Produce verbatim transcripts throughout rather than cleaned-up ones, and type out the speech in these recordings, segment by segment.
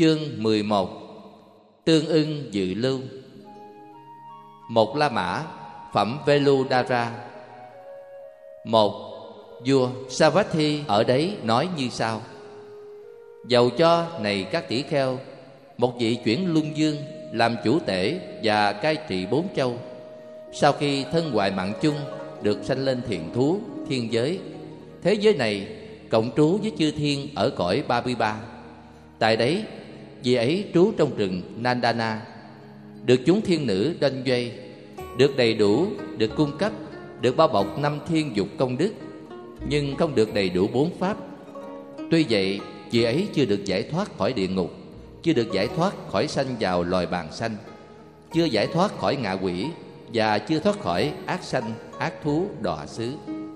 Chương mười một. Tương ưng dự lưu. Một La Mã, phẩm Veludara. Một, vua Savatthi ở đấy nói như sau: dầu cho này các tỷ kheo, một vị chuyển luân dương làm chủ tể và cai trị bốn châu, sau khi thân hoại mạng chung được sanh lên thiện thú thiên giới, thế giới này cộng trú với chư thiên ở cõi ba mươi ba. Tại đấy vị ấy trú trong rừng Nandana, được chúng thiên nữ đoanh doanh, được đầy đủ, được cung cấp, được bao bọc năm thiên dục công đức, nhưng không được đầy đủ bốn pháp. Tuy vậy vị ấy chưa được giải thoát khỏi địa ngục, chưa được giải thoát khỏi sanh vào loài bàng sanh, chưa giải thoát khỏi ngạ quỷ, và chưa thoát khỏi ác sanh, ác thú, đọa xứ.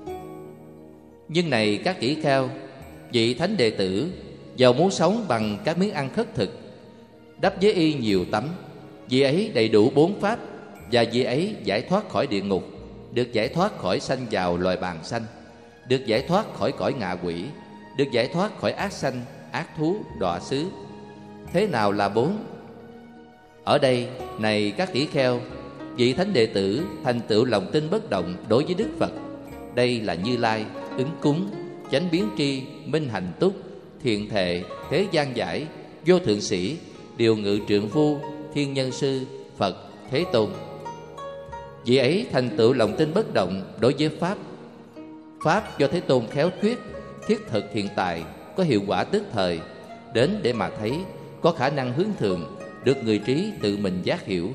Nhưng này các tỷ kheo, vị thánh đệ tử dầu muốn sống bằng các miếng ăn khất thực, đắp với y nhiều tấm, vị ấy đầy đủ bốn pháp, và vị ấy giải thoát khỏi địa ngục, được giải thoát khỏi sanh vào loài bàng sanh, được giải thoát khỏi cõi ngạ quỷ, được giải thoát khỏi ác sanh, ác thú, đọa xứ. Thế nào là bốn? Ở đây này các tỷ kheo, vị thánh đệ tử thành tựu lòng tin bất động đối với Đức Phật. Đây là Như Lai, ứng cúng, chánh biến tri, minh hành túc, thiện thệ, thế gian giải, vô thượng sĩ, điều ngự trượng phu, thiên nhân sư, Phật, Thế Tôn. Vị ấy thành tựu lòng tin bất động đối với Pháp. Pháp do Thế Tôn khéo thuyết, thiết thực hiện tại, có hiệu quả tức thời, đến để mà thấy, có khả năng hướng thượng, được người trí tự mình giác hiểu.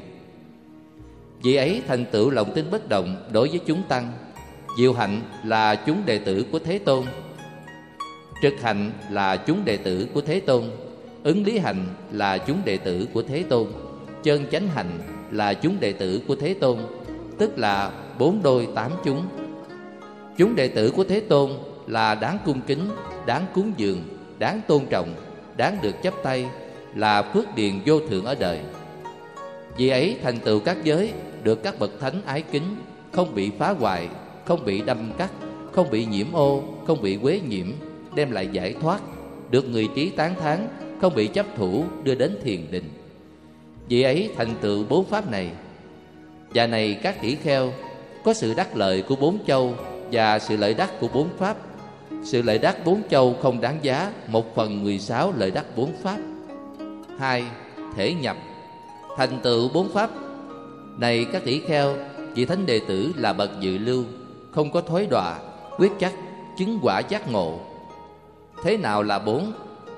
Vị ấy thành tựu lòng tin bất động đối với chúng tăng. Diệu hạnh là chúng đệ tử của Thế Tôn, trực hạnh là chúng đệ tử của Thế Tôn, ứng lý hạnh là chúng đệ tử của Thế Tôn, chân chánh hạnh là chúng đệ tử của Thế Tôn, tức là bốn đôi tám chúng. Chúng đệ tử của Thế Tôn là đáng cung kính, đáng cúng dường, đáng tôn trọng, đáng được chắp tay, là phước điền vô thượng ở đời. Vì ấy thành tựu các giới, được các bậc thánh ái kính, không bị phá hoại, không bị đâm cắt, không bị nhiễm ô, không bị quế nhiễm, đem lại giải thoát, được người trí tán thán, không bị chấp thủ, đưa đến thiền định. Vì ấy thành tựu bốn pháp này. Và này các tỷ kheo, có sự đắc lợi của bốn châu và sự lợi đắc của bốn pháp. Sự lợi đắc bốn châu không đáng giá một phần mười sáu lợi đắc bốn pháp. Hai, thể nhập. Thành tựu bốn pháp này các tỷ kheo, vị thánh đệ tử là bậc dự lưu, không có thối đọa, quyết chắc, chứng quả giác ngộ. Thế nào là bốn?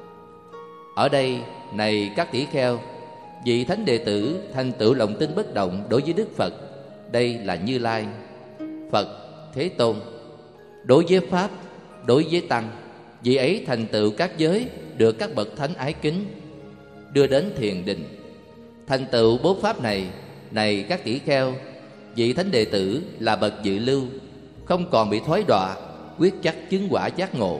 Ở đây này các tỷ kheo, vị thánh đệ tử thành tựu lòng tin bất động đối với Đức Phật. Đây là Như Lai, Phật, Thế Tôn. Đối với pháp, đối với tăng, vị ấy thành tựu các giới, được các bậc thánh ái kính, đưa đến thiền định. Thành tựu bốn pháp này, này các tỷ kheo, vị thánh đệ tử là bậc dự lưu, không còn bị thối đọa, quyết chắc chứng quả giác ngộ.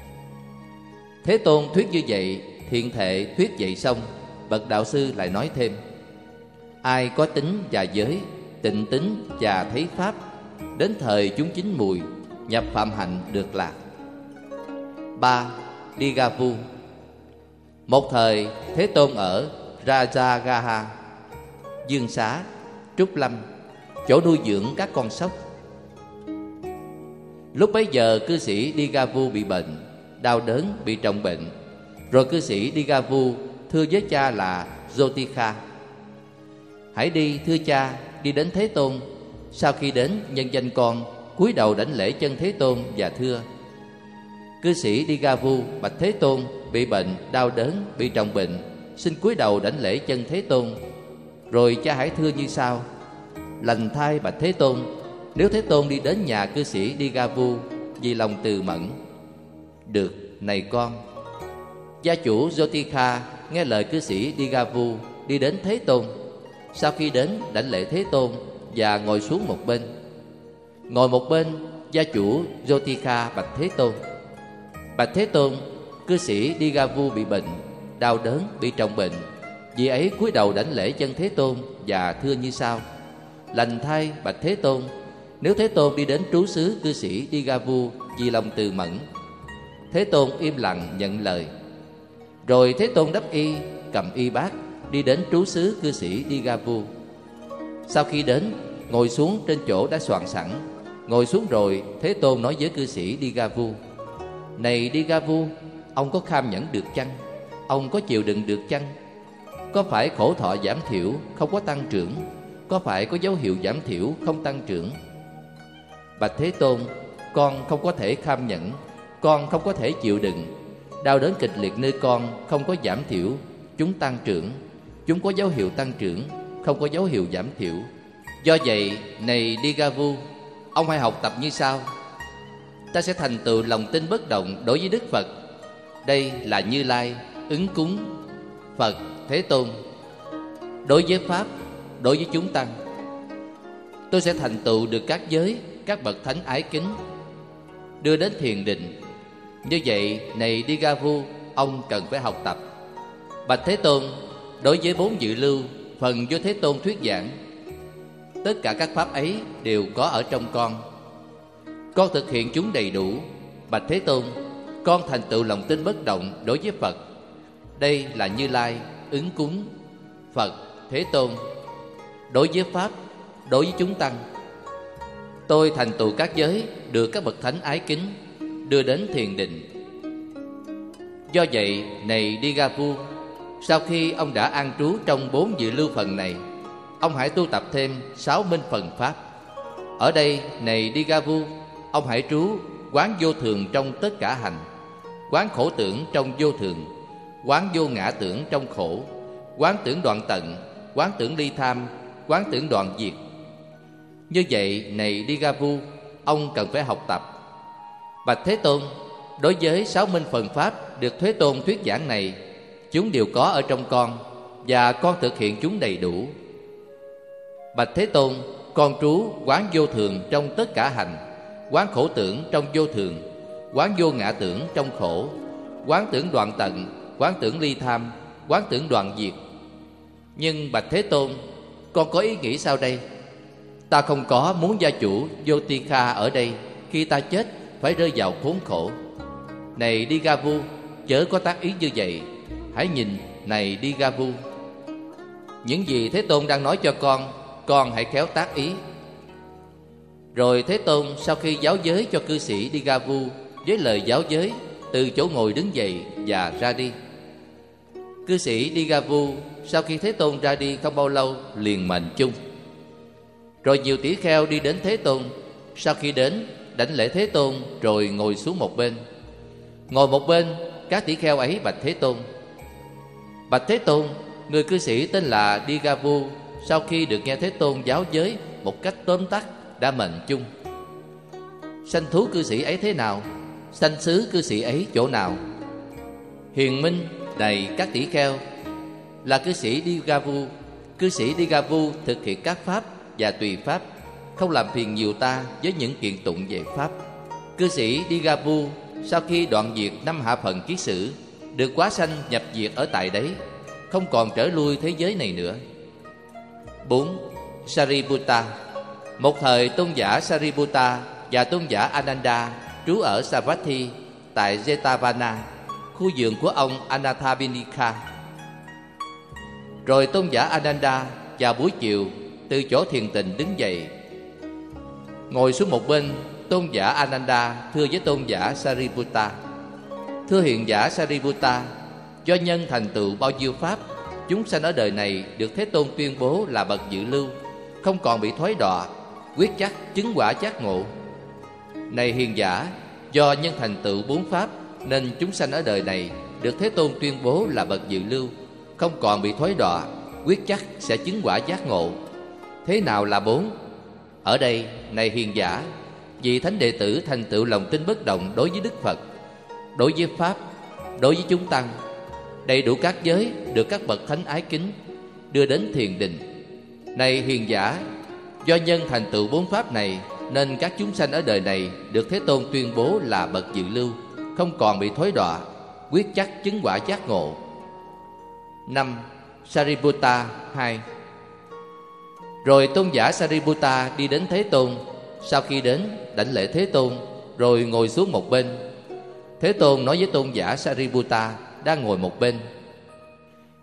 Thế Tôn thuyết như vậy, thiện thệ thuyết vậy xong, bậc đạo sư lại nói thêm: ai có tính và giới, tịnh tính và thấy pháp, đến thời chúng chín mùi, nhập phạm hạnh được lạc. Ba, Digavu. Một thời Thế Tôn ở Rajagaha, Dương Xá, Trúc Lâm, chỗ nuôi dưỡng các con sóc. Lúc bấy giờ cư sĩ Digavu bị bệnh, đau đớn, bị trọng bệnh. Rồi cư sĩ Digavu thưa với cha là Jotikha: hãy đi thưa cha, đi đến Thế Tôn. Sau khi đến, nhân danh con cúi đầu đảnh lễ chân Thế Tôn và thưa. Cư sĩ Digavu bạch Thế Tôn: bị bệnh, đau đớn, bị trọng bệnh, xin cúi đầu đảnh lễ chân Thế Tôn. Rồi cha hãy thưa như sau: lành thay bạch Thế Tôn, nếu Thế Tôn đi đến nhà cư sĩ Digavu vì lòng từ mẫn. Được, này con. Gia chủ Jotikha nghe lời cư sĩ Digavu, đi đến Thế Tôn. Sau khi đến, đảnh lễ Thế Tôn và ngồi xuống một bên. Ngồi một bên, gia chủ Jotikha bạch Thế Tôn: bạch Thế Tôn, cư sĩ Digavu bị bệnh, đau đớn, bị trọng bệnh. Vì ấy cúi đầu đảnh lễ chân Thế Tôn và thưa như sau: lành thay bạch Thế Tôn, nếu Thế Tôn đi đến trú xứ cư sĩ Digavu vì lòng từ mẫn. Thế Tôn im lặng nhận lời. Rồi Thế Tôn đắp y, cầm y bát đi đến trú xứ cư sĩ Digavu. Sau khi đến, ngồi xuống trên chỗ đã soạn sẵn. Ngồi xuống rồi, Thế Tôn nói với cư sĩ Digavu: Này Digavu, ông có kham nhẫn được chăng? Ông có chịu đựng được chăng? Có phải khổ thọ giảm thiểu, không có tăng trưởng? Có phải có dấu hiệu giảm thiểu, không tăng trưởng? Bạch Thế Tôn, con không có thể kham nhẫn, con không có thể chịu đựng. Đau đớn kịch liệt nơi con không có giảm thiểu, chúng tăng trưởng. Chúng có dấu hiệu tăng trưởng, không có dấu hiệu giảm thiểu. Do vậy, này Digavu, ông hãy học tập như sau. Ta sẽ thành tựu lòng tin bất động đối với Đức Phật. Đây là Như Lai, ứng cúng, Phật, Thế Tôn. Đối với Pháp, đối với chúng tăng, tôi sẽ thành tựu được các giới, các bậc thánh ái kính, đưa đến thiền định. Như vậy, này Digavu, ông cần phải học tập. Bạch Thế Tôn, đối với bốn dự lưu, phần do Thế Tôn thuyết giảng, tất cả các pháp ấy đều có ở trong con. Con thực hiện chúng đầy đủ. Bạch Thế Tôn, con thành tựu lòng tin bất động đối với Phật. Đây là Như Lai, ứng cúng, Phật, Thế Tôn. Đối với Pháp, đối với chúng tăng, tôi thành tựu các giới, được các bậc thánh ái kính, đưa đến thiền định. Do vậy, này Digavu, sau khi ông đã an trú trong bốn dự lưu phần này, ông hãy tu tập thêm sáu minh phần Pháp. Ở đây, này Digavu, ông hãy trú quán vô thường trong tất cả hành, quán khổ tưởng trong vô thường, quán vô ngã tưởng trong khổ, quán tưởng đoạn tận, quán tưởng ly tham, quán tưởng đoạn diệt. Như vậy, này Digavu, ông cần phải học tập. Bạch Thế Tôn, đối với sáu minh phần Pháp được Thế Tôn thuyết giảng này, chúng đều có ở trong con, và con thực hiện chúng đầy đủ. Bạch Thế Tôn, con trú quán vô thường trong tất cả hành, quán khổ tưởng trong vô thường, quán vô ngã tưởng trong khổ, quán tưởng đoạn tận, quán tưởng ly tham, quán tưởng đoạn diệt. Nhưng Bạch Thế Tôn, con có ý nghĩ sau đây: ta không có muốn gia chủ Yotika ở đây khi ta chết phải rơi vào khốn khổ. Này Digavu, chớ có tác ý như vậy. Hãy nhìn, này Digavu, những gì Thế Tôn đang nói cho con, con hãy khéo tác ý. Rồi Thế Tôn sau khi giáo giới cho cư sĩ Digavu với lời giáo giới, từ chỗ ngồi đứng dậy và ra đi. Cư sĩ Digavu sau khi Thế Tôn ra đi không bao lâu liền mệnh chung. Rồi nhiều tỷ kheo đi đến Thế Tôn. Sau khi đến, đảnh lễ Thế Tôn rồi ngồi xuống một bên. Ngồi một bên, các tỷ kheo ấy bạch Thế Tôn: Bạch Thế Tôn, người cư sĩ tên là Digavu sau khi được nghe Thế Tôn giáo giới một cách tóm tắt đã mệnh chung. Sanh thú cư sĩ ấy thế nào? Sanh xứ cư sĩ ấy chỗ nào? Hiền minh đầy các tỷ kheo, là cư sĩ Digavu. Cư sĩ Digavu thực hiện các pháp và tùy pháp, không làm phiền nhiều ta với những kiện tụng về pháp. Cư sĩ Digavu sau khi đoạn diệt năm hạ phần kiết sử, được quá sanh nhập diệt ở tại đấy, không còn trở lui thế giới này nữa. Bốn. Sariputta. Một thời tôn giả Sariputta và tôn giả Ananda trú ở Savatthi tại Jetavana, khu vườn của ông Anathapindika. Rồi tôn giả Ananda vào buổi chiều từ chỗ thiền tịnh đứng dậy, ngồi xuống một bên. Tôn giả Ananda thưa với tôn giả Sariputta: Thưa hiền giả Sariputta, do nhân thành tựu bao nhiêu pháp, chúng sanh ở đời này được Thế Tôn tuyên bố là bậc dự lưu, không còn bị thoái đọa, quyết chắc chứng quả giác ngộ. Này hiền giả, do nhân thành tựu bốn pháp nên chúng sanh ở đời này được Thế Tôn tuyên bố là bậc dự lưu, không còn bị thoái đọa, quyết chắc sẽ chứng quả giác ngộ. Thế nào là bốn? Ở đây, này hiền giả, vị thánh đệ tử thành tựu lòng tin bất động đối với Đức Phật, đối với Pháp, đối với chúng tăng, đầy đủ các giới, được các bậc thánh ái kính, đưa đến thiền định. Này hiền giả, do nhân thành tựu bốn pháp này nên các chúng sanh ở đời này được Thế Tôn tuyên bố là bậc dự lưu, không còn bị thối đọa, quyết chắc chứng quả giác ngộ. Năm. Sariputta hai. Rồi tôn giả Sariputta đi đến Thế Tôn. Sau khi đến, đảnh lễ Thế Tôn rồi ngồi xuống một bên. Thế Tôn nói với tôn giả Sariputta đang ngồi một bên: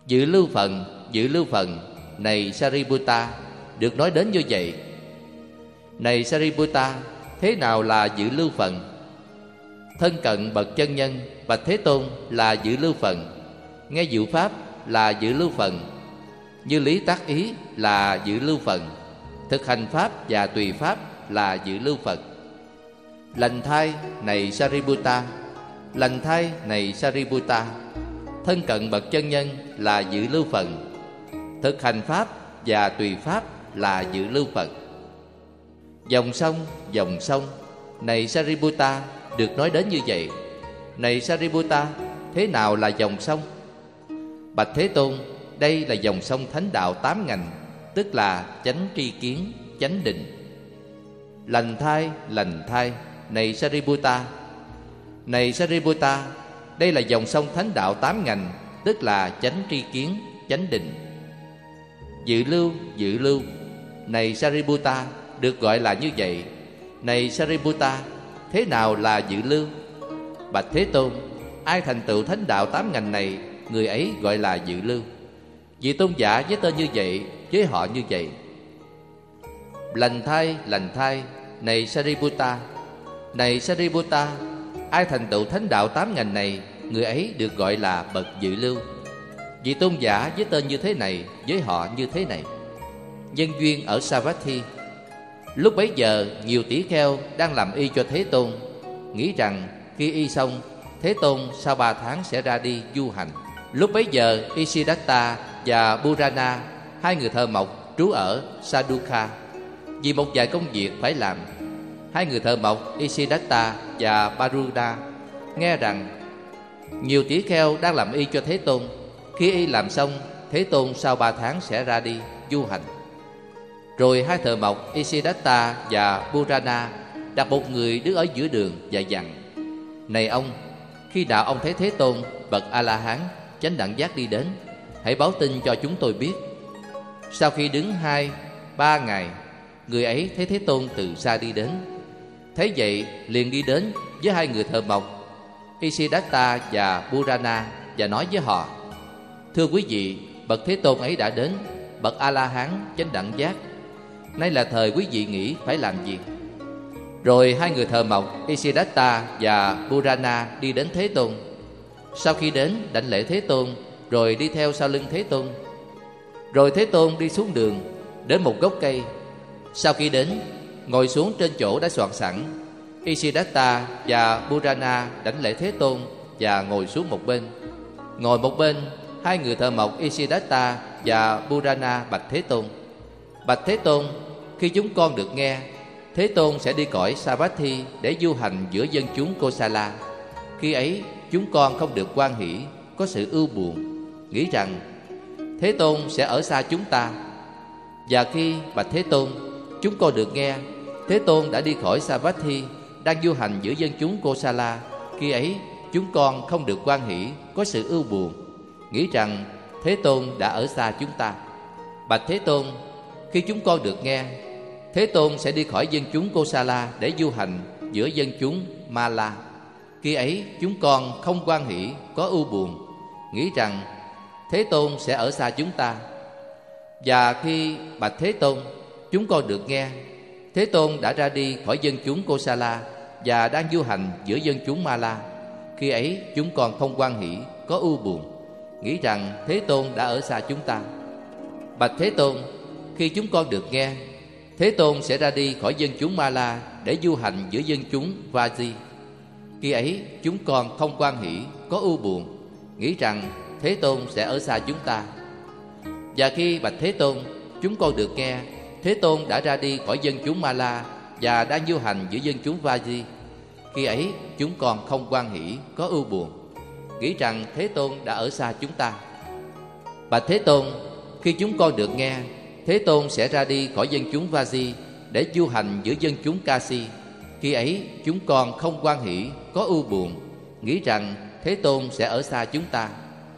Dự lưu phần, dự lưu phần, này Sariputta, được nói đến như vậy. Này Sariputta, thế nào là dự lưu phần? Thân cận bậc chân nhân bạch Thế Tôn là dự lưu phần, nghe diệu pháp là dự lưu phần, như lý tác ý là dự lưu phần, thực hành pháp và tùy pháp là dự lưu phần. Lành thai, này Sariputta, lành thai, này Sariputta, thân cận bậc chân nhân là dự lưu phần, thực hành pháp và tùy pháp là dự lưu phần. Dòng sông, dòng sông, này Sariputta, được nói đến như vậy. Này Sariputta, thế nào là dòng sông? Bạch Thế Tôn, đây là dòng sông thánh đạo tám ngành, tức là chánh tri kiến, chánh định. Lành thai, lành thai, này Sariputta, này Sariputta, đây là dòng sông thánh đạo tám ngành, tức là chánh tri kiến, chánh định. Dự lưu, dự lưu, này Sariputta, được gọi là như vậy. Này Sariputta, thế nào là dự lưu? Bạch Thế Tôn, ai thành tựu thánh đạo tám ngành này, người ấy gọi là dự lưu. Vị tôn giả với tên như vậy, với họ như vậy. Lành thai, lành thai, này Sariputta, này Sariputta, ai thành tựu thánh đạo tám ngành này, người ấy được gọi là bậc dự lưu. Vị tôn giả với tên như thế này, với họ như thế này. Nhân duyên ở Savatthi. Lúc bấy giờ, nhiều tỷ kheo đang làm y cho Thế Tôn, nghĩ rằng khi y xong, Thế Tôn sau ba tháng sẽ ra đi du hành. Lúc bấy giờ, Isidatta và Purana, hai người thợ mộc trú ở Sadukha, vì một vài công việc phải làm. Hai người thợ mộc Isidatta và Purana nghe rằng nhiều tỷ kheo đang làm y cho Thế Tôn. Khi y làm xong, Thế Tôn sau ba tháng sẽ ra đi du hành. Rồi hai thợ mộc Isidatta và Purana đặt một người đứng ở giữa đường và dặn: Này ông, khi nào ông thấy Thế Tôn bậc A-la-hán chánh đẳng giác đi đến, hãy báo tin cho chúng tôi biết. Sau khi đứng hai, ba ngày, người ấy thấy Thế Tôn từ xa đi đến. Thấy vậy liền đi đến với hai người thợ mộc Isidatta và Purana và nói với họ: Thưa quý vị, bậc Thế Tôn ấy đã đến, bậc A-la-hán chánh đẳng giác. Nay là thời quý vị nghĩ phải làm gì? Rồi hai người thợ mộc Isidatta và Purana đi đến Thế Tôn. Sau khi đến, đảnh lễ Thế Tôn, rồi đi theo sau lưng Thế Tôn. Rồi Thế Tôn đi xuống đường, đến một gốc cây. Sau khi đến, ngồi xuống trên chỗ đã soạn sẵn. Isidatta và Purana đảnh lễ Thế Tôn và ngồi xuống một bên. Ngồi một bên, hai người thợ mộc Isidatta và Purana bạch Thế Tôn: Bạch Thế Tôn, khi chúng con được nghe, Thế Tôn sẽ đi cõi Savatthi để du hành giữa dân chúng Kosala. Khi ấy, chúng con không được hoan hỷ, có sự ưu buồn, nghĩ rằng Thế Tôn sẽ ở xa chúng ta. Và khi bạch Thế Tôn, chúng con được nghe, Thế Tôn đã đi khỏi Savatthi, đang du hành giữa dân chúng Kosala. Khi ấy, chúng con không được hoan hỷ, có sự ưu buồn, nghĩ rằng Thế Tôn đã ở xa chúng ta. Bạch Thế Tôn, khi chúng con được nghe, Thế Tôn sẽ đi khỏi dân chúng Kosala để du hành giữa dân chúng Mala. Khi ấy, chúng con không hoan hỷ, có ưu buồn, nghĩ rằng Thế Tôn sẽ ở xa chúng ta. Và khi bạch Thế Tôn, chúng con được nghe, Thế Tôn đã ra đi khỏi dân chúng Kosala và đang du hành giữa dân chúng Mala. Khi ấy, chúng con không hoan hỷ, có ưu buồn, nghĩ rằng Thế Tôn đã ở xa chúng ta. Bạch Thế Tôn, khi chúng con được nghe, Thế Tôn sẽ ra đi khỏi dân chúng Mala để du hành giữa dân chúng Vaji. Khi ấy, chúng con không hoan hỷ, có ưu buồn, nghĩ rằng Thế Tôn sẽ ở xa chúng ta. Và khi bạch Thế Tôn, chúng con được nghe, Thế Tôn đã ra đi khỏi dân chúng Mala và đang du hành giữa dân chúng Vaji. Khi ấy, chúng con không hoan hỷ, có ưu buồn, nghĩ rằng Thế Tôn đã ở xa chúng ta. Bạch Thế Tôn, khi chúng con được nghe, Thế Tôn sẽ ra đi khỏi dân chúng Vaji để du hành giữa dân chúng Kasi. Khi ấy, chúng con không hoan hỷ, có ưu buồn, nghĩ rằng Thế Tôn sẽ ở xa chúng ta.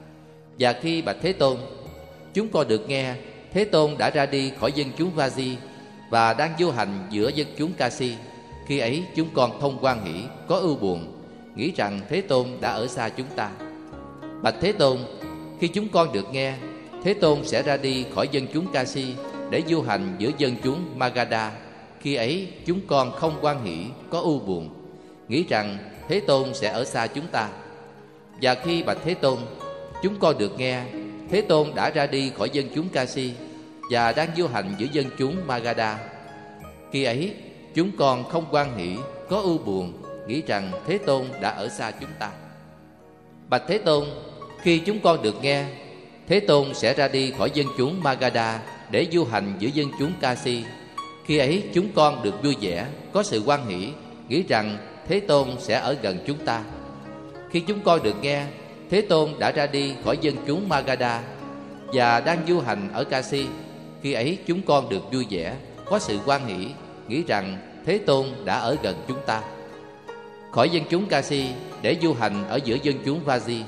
Và khi bạch Thế Tôn, chúng con được nghe, Thế Tôn đã ra đi khỏi dân chúng Vaji và đang du hành giữa dân chúng Kasi. Khi ấy, chúng con không hoan hỷ, có ưu buồn, nghĩ rằng Thế Tôn đã ở xa chúng ta. Bạch Thế Tôn, khi chúng con được nghe, Thế Tôn sẽ ra đi khỏi dân chúng Ca-si để du hành giữa dân chúng Magadha. Khi ấy chúng con không hoan hỷ, có ưu buồn, nghĩ rằng Thế Tôn sẽ ở xa chúng ta. Và khi bạch Thế Tôn, chúng con được nghe Thế Tôn đã ra đi khỏi dân chúng Ca-si và đang du hành giữa dân chúng Magadha. Khi ấy chúng con không hoan hỷ, có ưu buồn, nghĩ rằng Thế Tôn đã ở xa chúng ta. Bạch Thế Tôn, khi chúng con được nghe Thế Tôn sẽ ra đi khỏi dân chúng Magadha để du hành giữa dân chúng Ca-si. Khi ấy chúng con được vui vẻ, có sự hoan hỷ, nghĩ rằng Thế Tôn sẽ ở gần chúng ta. Khi chúng con được nghe Thế Tôn đã ra đi khỏi dân chúng Magadha và đang du hành ở Ca-si. Khi ấy chúng con được vui vẻ, có sự hoan hỷ, nghĩ rằng Thế Tôn đã ở gần chúng ta. Khỏi dân chúng Ca-si để du hành ở giữa dân chúng Vaji.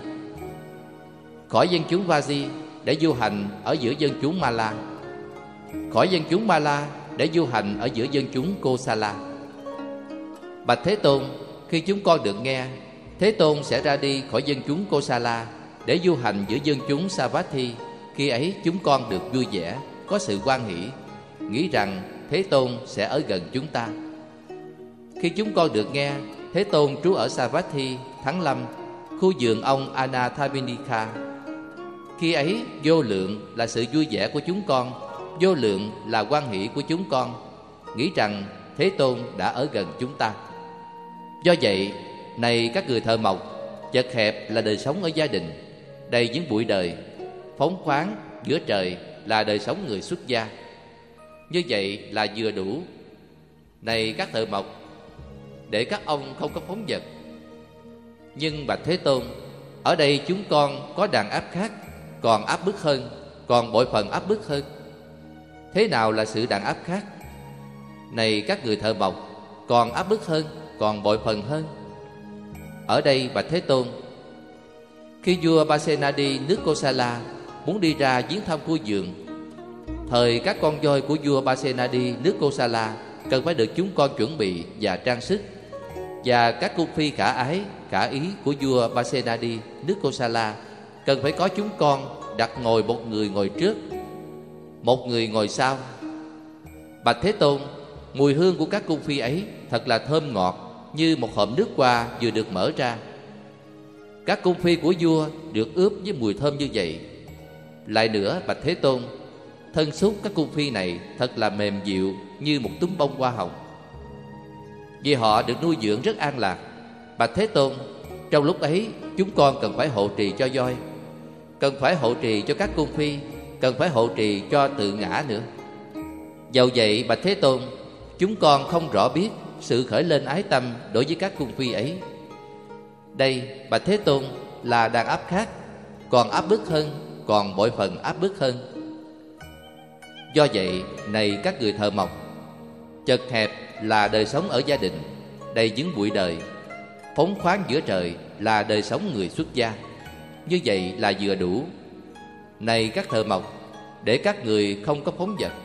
Khỏi dân chúng Vaji để du hành ở giữa dân chúng Mala. Khỏi dân chúng Mala để du hành ở giữa dân chúng Kosala. Bạch Thế Tôn, khi chúng con được nghe Thế Tôn sẽ ra đi khỏi dân chúng Kosala để du hành giữa dân chúng Savatthi. Khi ấy chúng con được vui vẻ, có sự hoan hỷ, nghĩ rằng Thế Tôn sẽ ở gần chúng ta. Khi chúng con được nghe Thế Tôn trú ở Savatthi, Thắng Lâm, khu vườn ông Anathapindika. Khi ấy vô lượng là sự vui vẻ của chúng con, vô lượng là hoan hỷ của chúng con, nghĩ rằng Thế Tôn đã ở gần chúng ta. Do vậy, này các người thợ mộc, chật hẹp là đời sống ở gia đình, đầy những bụi đời, phóng khoáng giữa trời là đời sống người xuất gia. Như vậy là vừa đủ. Này các thợ mộc, để các ông không có phóng dật. Nhưng bạch Thế Tôn, ở đây chúng con có đàn áp khác, còn áp bức hơn, còn bội phần áp bức hơn. Thế nào là sự đàn áp khác? Này các người thợ mộc, còn áp bức hơn, còn bội phần hơn. Ở đây bạch Thế Tôn, khi vua Pasenadi nước Kosala muốn đi ra viếng thăm khu vườn, thời các con voi của vua Pasenadi nước Kosala cần phải được chúng con chuẩn bị và trang sức, và các cung phi khả ái, khả ý của vua Pasenadi nước Kosala cần phải có chúng con đặt ngồi một người ngồi trước, một người ngồi sau. Bạch Thế Tôn, mùi hương của các cung phi ấy thật là thơm ngọt, như một hộp nước hoa vừa được mở ra. Các cung phi của vua được ướp với mùi thơm như vậy. Lại nữa bạch Thế Tôn, thân xúc các cung phi này thật là mềm dịu như một túm bông hoa hồng, vì họ được nuôi dưỡng rất an lạc. Bạch Thế Tôn, trong lúc ấy chúng con cần phải hộ trì cho voi, cần phải hộ trì cho các cung phi, cần phải hộ trì cho tự ngã nữa. Dầu vậy bạch Thế Tôn, chúng con không rõ biết sự khởi lên ái tâm đối với các cung phi ấy. Đây bạch Thế Tôn là đàn áp khác, còn áp bức hơn, còn bội phần áp bức hơn. Do vậy, này các người thợ mộc, chật hẹp là đời sống ở gia đình, đầy những bụi đời, phóng khoáng giữa trời là đời sống người xuất gia. Như vậy là vừa đủ. Này các thợ mộc, để các người không có phóng dật.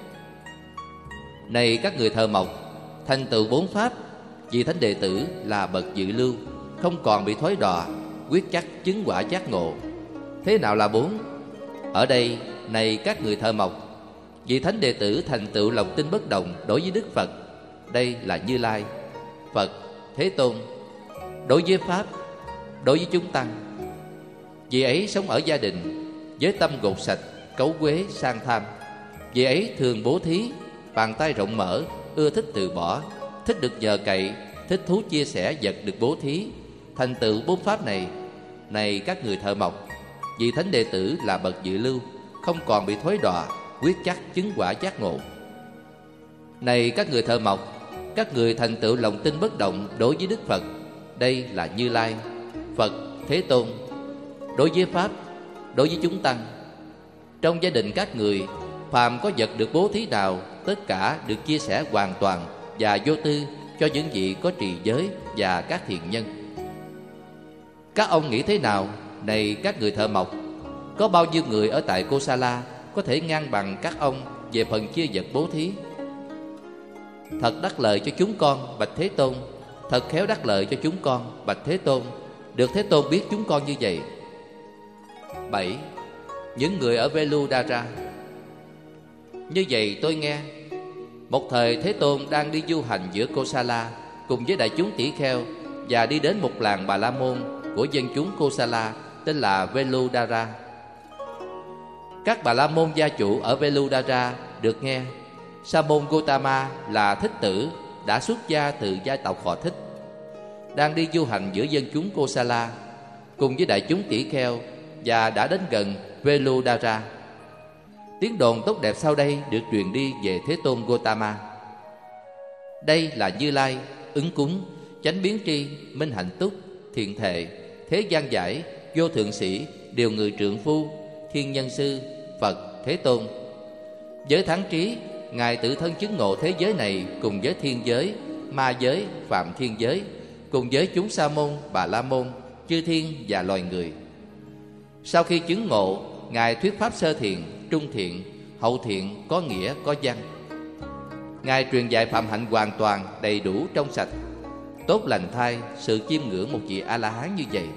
Này các người thợ mộc, thành tựu bốn pháp, vì thánh đệ tử là bậc dự lưu, không còn bị thối đọa, quyết chắc chứng quả giác ngộ. Thế nào là bốn? Ở đây, này các người thợ mộc, vì thánh đệ tử thành tựu lòng tin bất động đối với Đức Phật, đây là Như Lai, Phật, Thế Tôn, đối với Pháp, đối với chúng tăng. Vì ấy sống ở gia đình với tâm gột sạch, cấu quế, sang tham. Vì ấy thường bố thí, bàn tay rộng mở, ưa thích từ bỏ, thích được nhờ cậy, thích thú chia sẻ vật được bố thí, thành tựu bốn pháp này. Này các người thợ mộc, vì thánh đệ tử là bậc dự lưu, không còn bị thối đọa, quyết chắc chứng quả giác ngộ. Này các người thợ mộc, các người thành tựu lòng tin bất động đối với Đức Phật, đây là Như Lai, Phật, Thế Tôn, đối với Pháp, đối với chúng tăng. Trong gia đình các người, phàm có vật được bố thí nào, tất cả được chia sẻ hoàn toàn và vô tư cho những vị có trì giới và các thiện nhân. Các ông nghĩ thế nào, này các người thợ mộc? Có bao nhiêu người ở tại Kosala có thể ngang bằng các ông về phần chia vật bố thí? Thật đắc lợi cho chúng con, bạch Thế Tôn. Thật khéo đắc lợi cho chúng con, bạch Thế Tôn. Được Thế Tôn biết chúng con như vậy. Bảy. những người ở Veludara. Như vậy tôi nghe, một thời Thế Tôn đang đi du hành giữa Kosala cùng với đại chúng tỷ kheo, và đi đến một làng Bà La Môn của dân chúng Kosala tên là Veludara. Các Bà La Môn gia chủ ở Veludara được nghe Sa môn Gotama là Thích Tử đã xuất gia từ gia tộc họ Thích, đang đi du hành giữa dân chúng Kosala cùng với đại chúng tỷ kheo, và đã đến gần Veludara. Tiếng đồn tốt đẹp sau đây được truyền đi về Thế Tôn Gotama. Đây là Như Lai, Ứng Cúng, Chánh Biến Tri, Minh Hạnh Túc, Thiện Thệ, Thế Gian Giải, Vô Thượng Sĩ, Điều Người Trượng Phu, Thiên Nhân Sư, Phật, Thế Tôn. Với thắng trí, Ngài tự thân chứng ngộ thế giới này cùng với thiên giới, ma giới, phạm thiên giới, cùng với chúng Sa môn, Bà La môn, chư thiên và loài người. Sau khi chứng ngộ, Ngài thuyết pháp sơ thiện, trung thiện, hậu thiện, có nghĩa, có văn. Ngài truyền dạy phạm hạnh hoàn toàn, đầy đủ, trong sạch, tốt lành thay, sự chiêm ngưỡng một vị A-la-hán như vậy.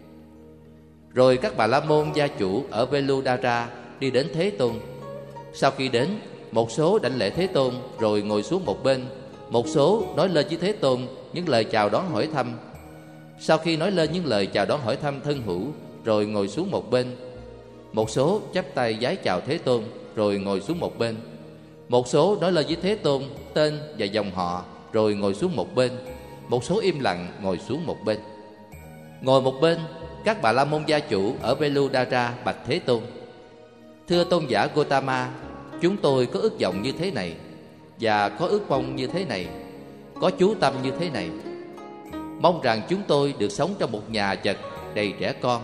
Rồi các Bà La môn gia chủ ở Veludara đi đến Thế Tôn. Sau khi đến, một số đảnh lễ Thế Tôn rồi ngồi xuống một bên. Một số nói lên với Thế Tôn những lời chào đón hỏi thăm. Sau khi nói lên những lời chào đón hỏi thăm thân hữu rồi ngồi xuống một bên. Một số chắp tay vái chào Thế Tôn rồi ngồi xuống một bên. Một số nói lên với Thế Tôn tên và dòng họ rồi ngồi xuống một bên. Một số im lặng ngồi xuống một bên. Ngồi một bên, các Bà La môn gia chủ ở Veludara bạch Thế Tôn: Thưa Tôn giả Gotama, chúng tôi có ước vọng như thế này, và có ước mong như thế này, có chú tâm như thế này. Mong rằng chúng tôi được sống trong một nhà chật đầy trẻ con.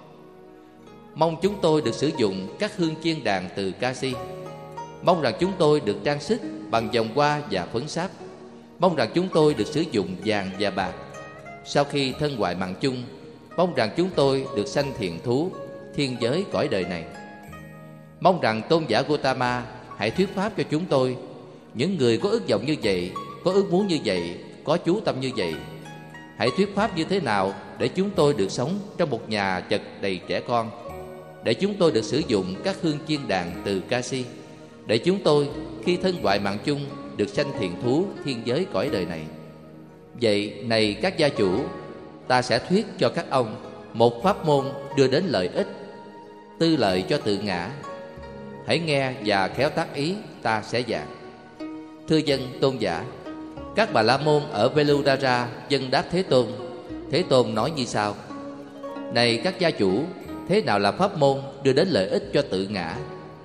Mong chúng tôi được sử dụng các hương chiên đàn từ Kasi. Mong rằng chúng tôi được trang sức bằng vòng hoa và phấn sáp. Mong rằng chúng tôi được sử dụng vàng và bạc. Sau khi thân hoại mạng chung, mong rằng chúng tôi được sanh thiện thú, thiên giới cõi đời này. Mong rằng Tôn giả Gotama hãy thuyết pháp cho chúng tôi. Những người có ước vọng như vậy, có ước muốn như vậy, có chú tâm như vậy, hãy thuyết pháp như thế nào để chúng tôi được sống trong một nhà chật đầy trẻ con, để chúng tôi được sử dụng các hương chiên đàn từ Kasi, để chúng tôi khi thân hoại mạng chung được sanh thiện thú, thiên giới cõi đời này. Vậy này các gia chủ, ta sẽ thuyết cho các ông một pháp môn đưa đến lợi ích, tư lợi cho tự ngã. Hãy nghe và khéo tác ý, ta sẽ giảng. Thưa dân tôn giả, các Bà La môn ở Veludara dân đáp Thế Tôn. Thế Tôn nói như sau: Này các gia chủ, thế nào là pháp môn đưa đến lợi ích cho tự ngã?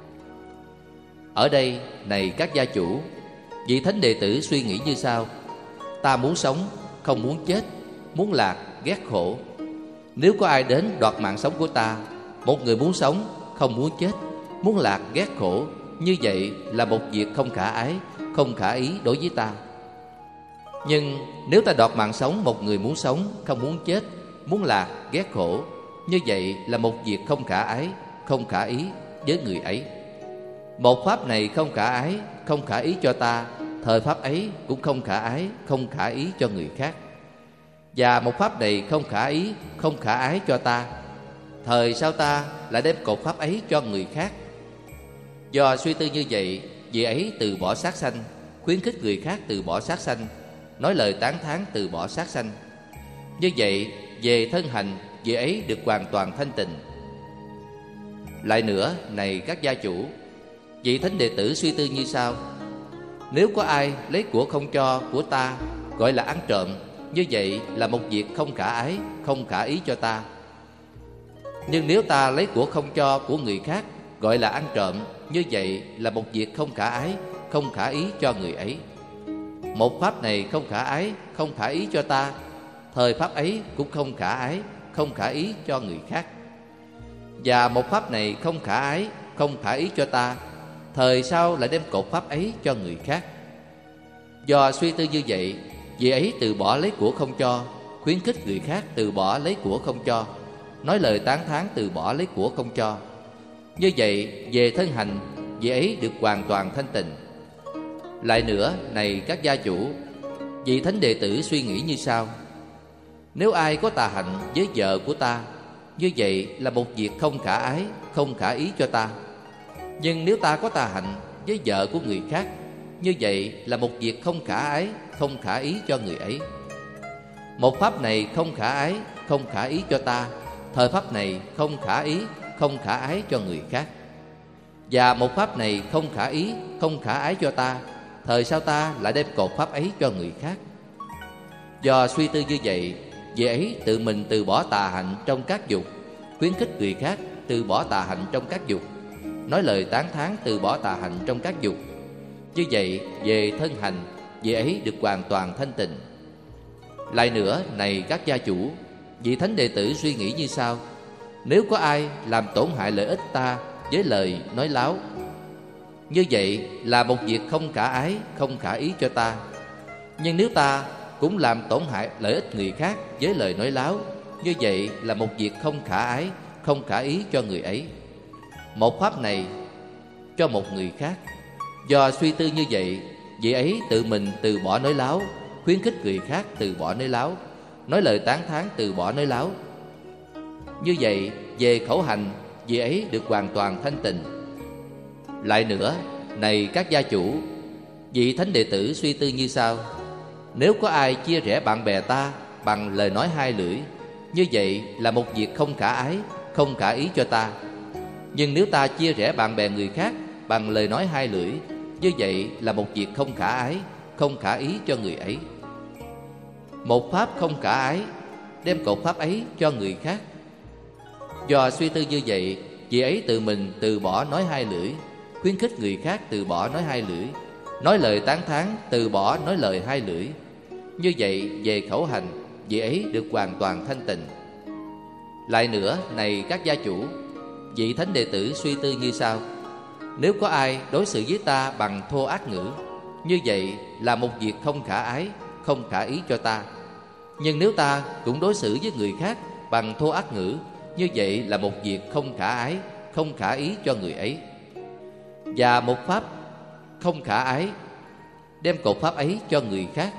Ở đây, này các gia chủ, vị thánh đệ tử suy nghĩ như sau: Ta muốn sống, không muốn chết, muốn lạc, ghét khổ. Nếu có ai đến đoạt mạng sống của ta, một người muốn sống, không muốn chết, muốn lạc, ghét khổ, như vậy là một việc không khả ái, không khả ý đối với ta. Nhưng nếu ta đoạt mạng sống một người muốn sống, không muốn chết, muốn lạc, ghét khổ, như vậy là một việc không khả ái, không khả ý với người ấy. Một pháp này không khả ái, không khả ý cho ta, thời pháp ấy cũng không khả ái, không khả ý cho người khác. Và một pháp này không khả ý, không khả ái cho ta, thời sao ta lại đem cột pháp ấy cho người khác? Do suy tư như vậy, vị ấy từ bỏ sát sanh, khuyến khích người khác từ bỏ sát sanh, nói lời tán thán từ bỏ sát sanh. Như vậy, về thân hành, vị ấy được hoàn toàn thanh tịnh. Lại nữa, này các gia chủ, vị thánh đệ tử suy tư như sau: Nếu có ai lấy của không cho của ta, gọi là ăn trộm, như vậy là một việc không khả ái, không khả ý cho ta. Nhưng nếu ta lấy của không cho của người khác, gọi là ăn trộm, như vậy là một việc không khả ái, không khả ý cho người ấy. Một pháp này không khả ái, không khả ý cho ta, thời pháp ấy cũng không khả ái, không khả ý cho người khác. Và một pháp này không khả ái, không khả ý cho ta, thời sau lại đem cột pháp ấy cho người khác. Do suy tư như vậy, vị ấy từ bỏ lấy của không cho, khuyến khích người khác từ bỏ lấy của không cho, nói lời tán thán từ bỏ lấy của không cho. Như vậy, về thân hành, vị ấy được hoàn toàn thanh tịnh. Lại nữa, này các gia chủ, vị thánh đệ tử suy nghĩ như sau: Nếu ai có tà hạnh với vợ của ta, như vậy là một việc không khả ái, không khả ý cho ta. Nhưng nếu ta có tà hạnh với vợ của người khác, như vậy là một việc không khả ái, không khả ý cho người ấy. Một pháp này không khả ái, không khả ý cho ta, thời pháp này không khả ý, không khả ái cho người khác. Và một pháp này không khả ý, không khả ái cho ta, thời sao ta lại đem cột pháp ấy cho người khác. Do suy tư như vậy, vị ấy tự mình từ bỏ tà hạnh trong các dục, khuyến khích người khác từ bỏ tà hạnh trong các dục, nói lời tán thán từ bỏ tà hạnh trong các dục. Như vậy, về thân hành, vị ấy được hoàn toàn thanh tịnh. Lại nữa, này các gia chủ, vị thánh đệ tử suy nghĩ như sau: nếu có ai làm tổn hại lợi ích ta với lời nói láo, như vậy là một việc không khả ái, không khả ý cho ta. Nhưng nếu ta cũng làm tổn hại lợi ích người khác với lời nói láo, như vậy là một việc không khả ái, không khả ý cho người ấy. Một pháp này cho một người khác. Do suy tư như vậy, vị ấy tự mình từ bỏ nói láo, khuyến khích người khác từ bỏ nói láo, nói lời tán thán từ bỏ nói láo. Như vậy, về khẩu hành, vị ấy được hoàn toàn thanh tịnh. Lại nữa, này các gia chủ, vị thánh đệ tử suy tư như sau: nếu có ai chia rẽ bạn bè ta bằng lời nói hai lưỡi, như vậy là một việc không khả ái, không khả ý cho ta. Nhưng nếu ta chia rẽ bạn bè người khác bằng lời nói hai lưỡi, như vậy là một việc không khả ái, không khả ý cho người ấy. Một pháp không khả ái, đem cột pháp ấy cho người khác. Do suy tư như vậy, vị ấy tự mình từ bỏ nói hai lưỡi, khuyến khích người khác từ bỏ nói hai lưỡi, nói lời tán thán từ bỏ nói lời hai lưỡi. Như vậy, về khẩu hành, vị ấy được hoàn toàn thanh tịnh. Lại nữa, này các gia chủ, vị thánh đệ tử suy tư như sau: nếu có ai đối xử với ta bằng thô ác ngữ, như vậy là một việc không khả ái, không khả ý cho ta. Nhưng nếu ta cũng đối xử với người khác bằng thô ác ngữ, như vậy là một việc không khả ái, không khả ý cho người ấy. Và một pháp không khả ái, đem cột pháp ấy cho người khác.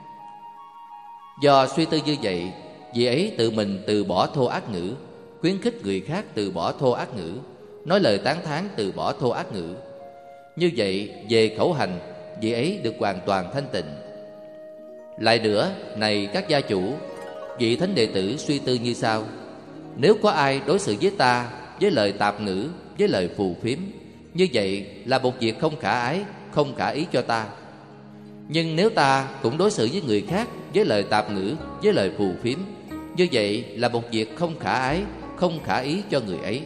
Do suy tư như vậy, vị ấy tự mình từ bỏ thô ác ngữ, khuyến khích người khác từ bỏ thô ác ngữ, nói lời tán thán từ bỏ thô ác ngữ. Như vậy, về khẩu hành, vị ấy được hoàn toàn thanh tịnh. Lại nữa, này các gia chủ, vị thánh đệ tử suy tư như sau: nếu có ai đối xử với ta với lời tạp ngữ, với lời phù phiếm, như vậy là một việc không khả ái, không khả ý cho ta. Nhưng nếu ta cũng đối xử với người khác với lời tạp ngữ, với lời phù phiếm, như vậy là một việc không khả ái, không khả ý cho người ấy.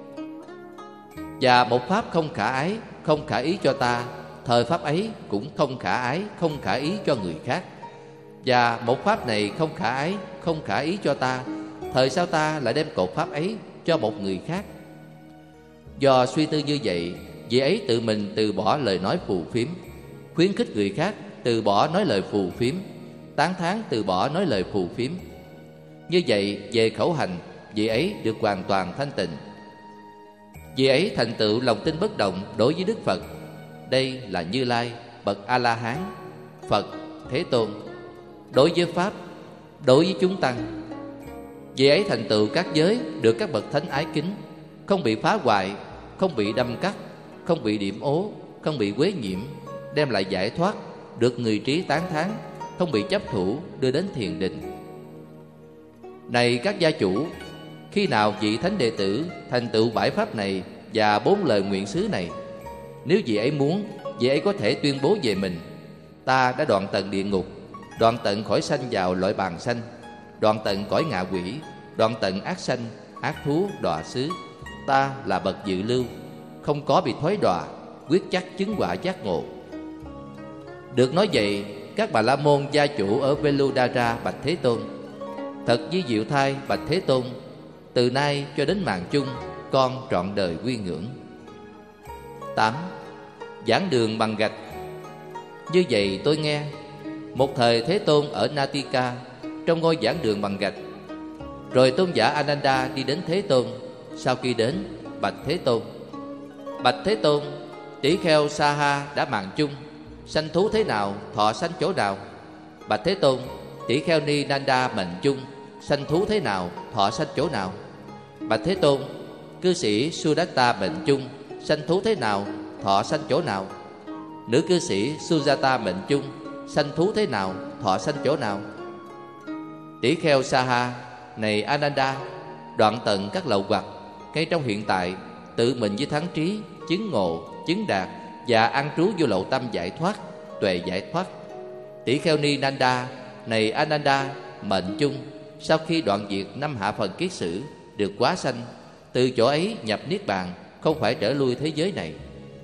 Và một pháp không khả ái, không khả ý cho ta, thời pháp ấy cũng không khả ái, không khả ý cho người khác. Và một pháp này không khả ái, không khả ý cho ta, thời sao ta lại đem cột pháp ấy cho một người khác. Do suy tư như vậy, vị ấy tự mình từ bỏ lời nói phù phiếm, khuyến khích người khác từ bỏ nói lời phù phiếm, tán thán từ bỏ nói lời phù phiếm. Như vậy, về khẩu hành, vị ấy được hoàn toàn thanh tịnh. Vị ấy thành tựu lòng tin bất động đối với Đức Phật. Đây là Như Lai, bậc A-la-hán, Phật, Thế Tôn. Đối với Pháp, đối với chúng tăng, vị ấy thành tựu các giới được các bậc thánh ái kính, không bị phá hoại, không bị đâm cắt, không bị điểm ố, không bị quế nhiễm, đem lại giải thoát, được người trí tán thán, không bị chấp thủ, đưa đến thiền định. Này các gia chủ, khi nào vị thánh đệ tử thành tựu bãi pháp này và bốn lời nguyện xứ này, nếu vị ấy muốn, vị ấy có thể tuyên bố về mình: ta đã đoạn tận địa ngục, đoạn tận khỏi sanh vào loại bàn sanh, đoạn tận cõi ngạ quỷ, đoạn tận ác sanh, ác thú, đọa xứ. Ta là bậc dự lưu, không có bị thoái đọa, quyết chắc chứng quả giác ngộ. Được nói vậy, các Bà La Môn gia chủ ở Veludara bạch Thế Tôn: thật với diệu thai bạch Thế Tôn, từ nay cho đến màn chung, con trọn đời quy ngưỡng. Tám. Giảng đường bằng gạch. Như vậy tôi nghe, một thời Thế Tôn ở Natika, trong ngôi giảng đường bằng gạch. Rồi tôn giả Ananda đi đến Thế Tôn. Sau khi đến, bạch Thế Tôn: bạch Thế Tôn, tỷ kheo Saha đã màng chung, sanh thú thế nào, thọ sanh chỗ nào? Bạch Thế Tôn, tỷ kheo Ni Nanda mệnh chung, sanh thú thế nào, thọ sanh chỗ nào? Bạch Thế Tôn, cư sĩ Sudatta mệnh chung, sanh thú thế nào, thọ sanh chỗ nào? Nữ cư sĩ Sujata mệnh chung, sanh thú thế nào, thọ sanh chỗ nào? Tỷ kheo Saha, này Ananda, đoạn tận các lậu hoặc, ngay trong hiện tại, tự mình với thắng trí, chứng ngộ, chứng đạt và an trú vô lậu tâm giải thoát, tuệ giải thoát. Tỷ kheo Ni Nanda, này Ananda, mệnh chung, sau khi đoạn diệt năm hạ phần kiết sử, được quá sanh, từ chỗ ấy nhập niết bàn, không phải trở lui thế giới này.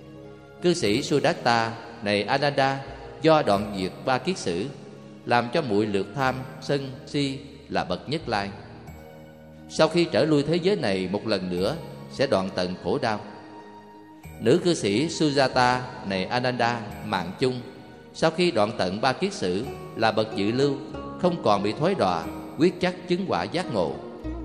Cư sĩ Sudatta, này Ananda, do đoạn diệt ba kiết sử, làm cho muội lược tham, sân, si là bậc nhất lai. Sau khi trở lui thế giới này một lần nữa, sẽ đoạn tận khổ đau. Nữ cư sĩ Sujata, này Ananda, mạng chung, sau khi đoạn tận ba kiết sử, là bậc dự lưu, không còn bị thối đọa, quyết chắc chứng quả giác ngộ.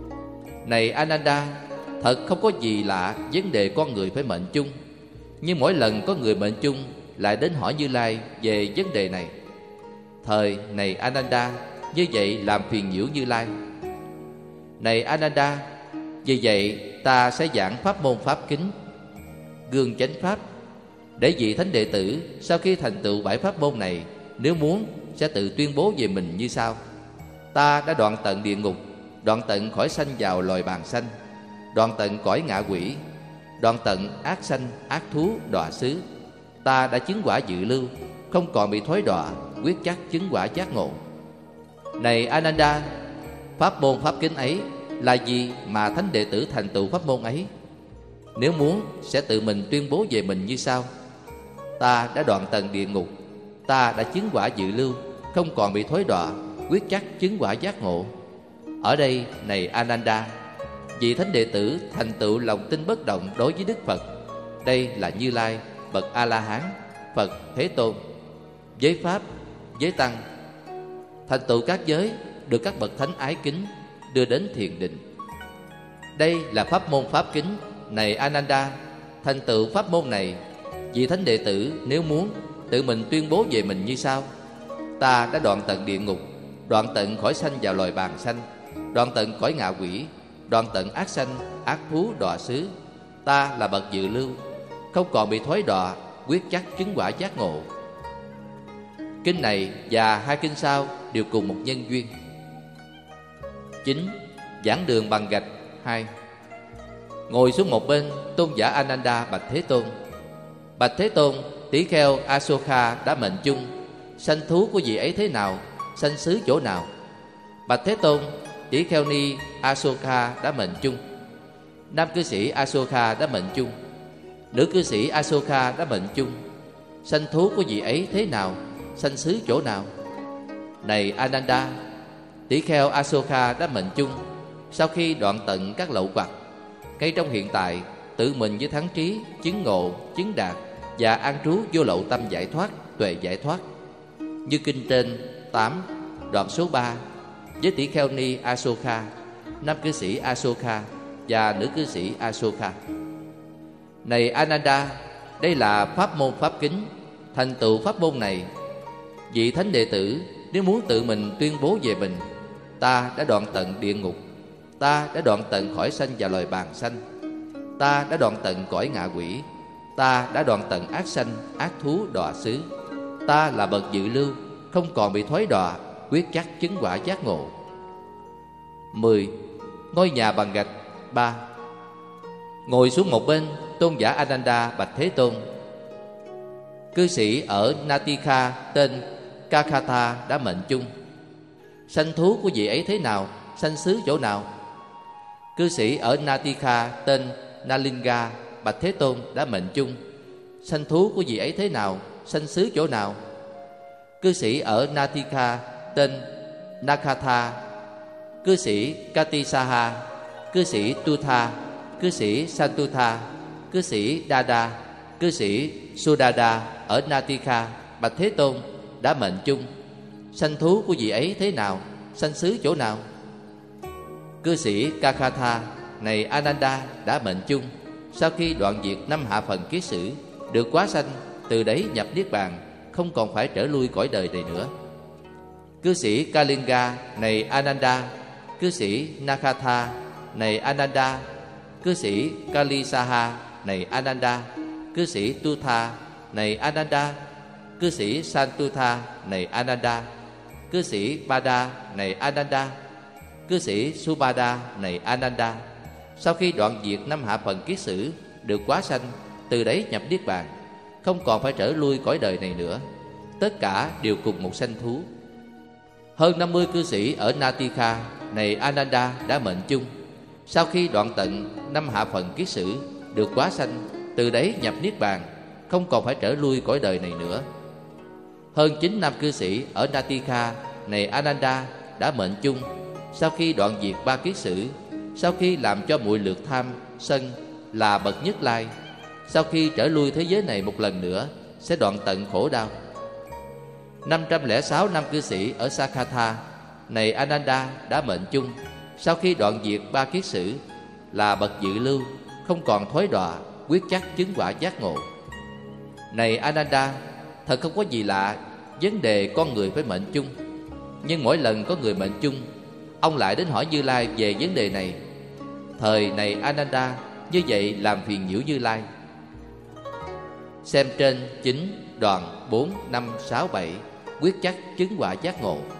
Này Ananda, thật không có gì lạ vấn đề con người phải mệnh chung, nhưng mỗi lần có người mệnh chung lại đến hỏi Như Lai về vấn đề này. Thời này Ananda, như vậy làm phiền nhiễu Như Lai. Này Ananda, vì vậy ta sẽ giảng pháp môn pháp kính, gương chánh pháp, để vị thánh đệ tử sau khi thành tựu bảy pháp môn này, nếu muốn sẽ tự tuyên bố về mình như sau: ta đã đoạn tận địa ngục, đoạn tận khỏi sanh vào loài bàng sanh, đoạn tận cõi ngạ quỷ, đoạn tận ác sanh, ác thú, đọa xứ. Ta đã chứng quả dự lưu, không còn bị thối đọa, quyết chắc chứng quả giác ngộ. Này Ananda, pháp môn pháp kính ấy là gì mà thánh đệ tử thành tựu pháp môn ấy? Nếu muốn sẽ tự mình tuyên bố về mình như sau: ta đã đoạn tận địa ngục, ta đã chứng quả dự lưu, không còn bị thối đọa, quyết chắc chứng quả giác ngộ. Ở đây này Ananda, vị thánh đệ tử thành tựu lòng tin bất động đối với Đức Phật. Đây là Như Lai, bậc A-la-hán, Phật Thế Tôn, giới pháp, giới tăng, thành tựu các giới, được các bậc thánh ái kính, đưa đến thiền định. Đây là pháp môn pháp kính. Này Ananda, thành tựu pháp môn này, vị thánh đệ tử nếu muốn tự mình tuyên bố về mình như sau: ta đã đoạn tận địa ngục, đoạn tận khỏi sanh vào loài bàng sanh, đoạn tận cõi ngạ quỷ, đoạn tận ác sanh, ác thú, đọa xứ. Ta là bậc dự lưu, không còn bị thối đọa, quyết chắc chứng quả giác ngộ. Kinh này và hai kinh sau đều cùng một nhân duyên. Chín. Giảng đường bằng gạch hai. Ngồi xuống một bên, tôn giả Ananda bạch Thế Tôn: bạch Thế Tôn, tỷ kheo Asoka đã mệnh chung, sanh thú của vị ấy thế nào, sanh xứ chỗ nào? Bạch Thế Tôn, tỷ kheo Ni Asoka đã mệnh chung, nam cư sĩ Asoka đã mệnh chung, nữ cư sĩ Asoka đã mệnh chung, sanh thú của vị ấy thế nào, sanh xứ chỗ nào? Này Ananda, tỷ kheo Asoka đã mệnh chung, sau khi đoạn tận các lậu hoặc, ngay trong hiện tại, tự mình với thắng trí, chứng ngộ, chứng đạt và an trú vô lậu tâm giải thoát, tuệ giải thoát. Như kinh trên tám, đoạn số ba, với tỷ kheo Ni Asoka, nam cư sĩ Asoka và nữ cư sĩ Asoka. Này Ananda, đây là pháp môn pháp kính. Thành tựu pháp môn này, vị thánh đệ tử nếu muốn tự mình tuyên bố về mình: ta đã đoạn tận địa ngục, ta đã đoạn tận khỏi sanh vào loài bàng sanh, ta đã đoạn tận cõi ngạ quỷ, ta đã đoạn tận ác sanh, ác thú, đọa xứ. Ta là bậc dự lưu, không còn bị thối đọa, quyết chắc chứng quả giác ngộ. Mười. Ngôi nhà bằng gạch ba. Ngồi xuống một bên, tôn giả Ananda bạch Thế Tôn: cư sĩ ở Natika tên Kakatha đã mệnh chung, sanh thú của vị ấy thế nào, sanh xứ chỗ nào? Cư sĩ ở Natika tên Nalinga bạch Thế Tôn đã mệnh chung, sanh thú của vị ấy thế nào, sanh xứ chỗ nào? Cư sĩ ở Natika tên Nakatha, cư sĩ Katisaha, cư sĩ Tutha, cư sĩ Santutha, cư sĩ Dada, cư sĩ Sudada ở Natika bạch Thế Tôn đã mệnh chung, sanh thú của vị ấy thế nào, sanh xứ chỗ nào? Cư sĩ Kakatha, này Ananda đã mệnh chung, sau khi đoạn diệt năm hạ phần kiết sử, được quá sanh, từ đấy nhập niết bàn, không còn phải trở lui cõi đời này nữa. Cư sĩ Kalinga, này Ananda, cư sĩ Nakatha, này Ananda. Cư sĩ Kalisaha, này Ananda. Cư sĩ Tutha, này Ananda. Cư sĩ Santutha, này Ananda. Cư sĩ Bada, này Ananda. Cư sĩ Subada, này Ananda. Sau khi đoạn diệt năm hạ phần kiết sử, được quá sanh, từ đấy nhập niết bàn, không còn phải trở lui cõi đời này nữa. Tất cả đều cùng một sanh thú. Hơn năm mươi cư sĩ ở Natikha, này Ananda, đã mệnh chung. Sau khi đoạn tận năm hạ phần kiết sử, được quá sanh, từ đấy nhập niết bàn, không còn phải trở lui cõi đời này nữa. Hơn chín năm cư sĩ ở Natikha, này Ananda, đã mệnh chung. Sau khi đoạn diệt ba kiết sử, sau khi làm cho muội lược tham, sân là bậc nhất lai, sau khi trở lui thế giới này một lần nữa, sẽ đoạn tận khổ đau. Năm trăm lẻ sáu năm cư sĩ ở Sakatha, này Ananda, đã mệnh chung. Sau khi đoạn diệt ba kiết sử, là bậc dự lưu, không còn thối đọa, quyết chắc chứng quả giác ngộ. Này Ananda, thật không có gì lạ vấn đề con người phải mệnh chung. Nhưng mỗi lần có người mệnh chung, ông lại đến hỏi Như Lai về vấn đề này. Thời này Ananda, như vậy làm phiền nhiễu Như Lai. Xem trên chín đoạn bốn, năm, sáu, bảy, quyết chắc chứng quả giác ngộ.